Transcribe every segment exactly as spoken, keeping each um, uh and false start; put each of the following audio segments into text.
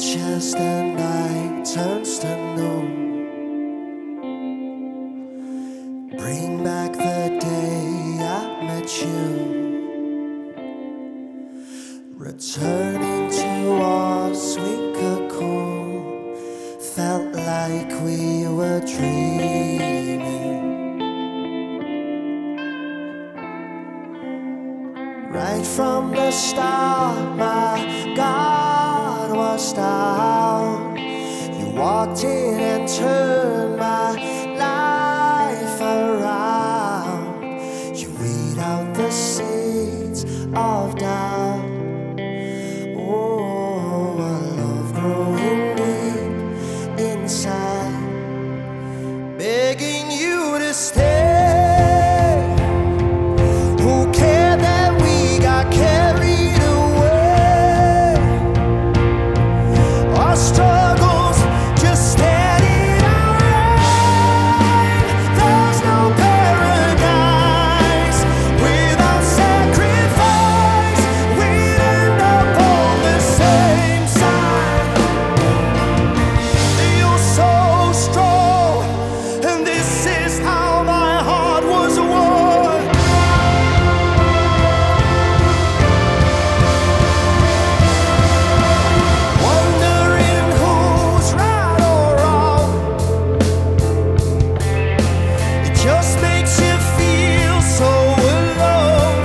much as the night turns to noon. Bring back the day I met you. Returning to our sweet cocoon, felt like we were dreaming. Right from the start, my guard was down. You walked in and turned my life around. You weed out the seeds of doubt. Oh, a love growing deep inside, begging you to stay. Who cared that we got carried away? Our struggles just stand in our rain. There's no paradise without sacrifice. We end up on the same side. You're so strong, and this is how my heart was won. Wondering who's right or wrong. It just makes you feel so alone.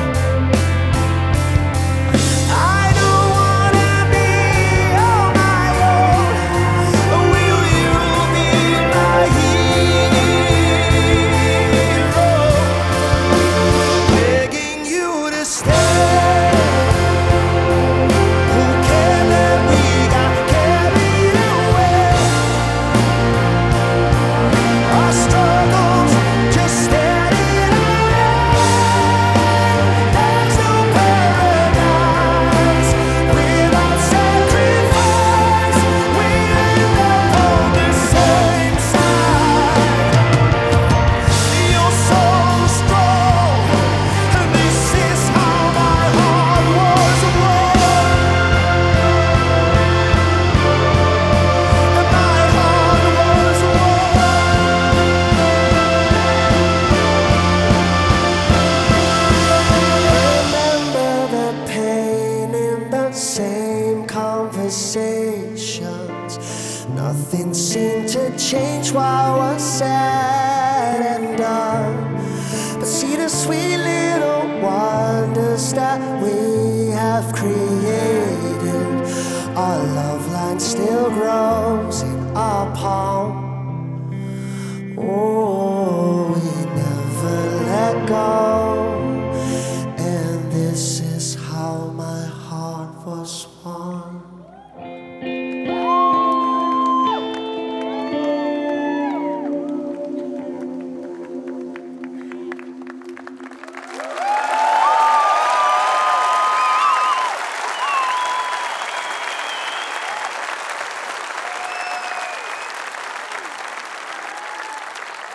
I don't wanna be on my own. Will you be my hero? Begging you to stay. Who cared that we got carried away? Our struggles just stand in our rain. There's no paradise without sacrifice. We end up on the same side. You're so strong, and this is how my heart was won. And my heart was won. Remember the pain in the same conversations. Nothing seemed to change while we're said and done. But see the sweet little wonders that we have created. Our love line still grows in our palm. Oh.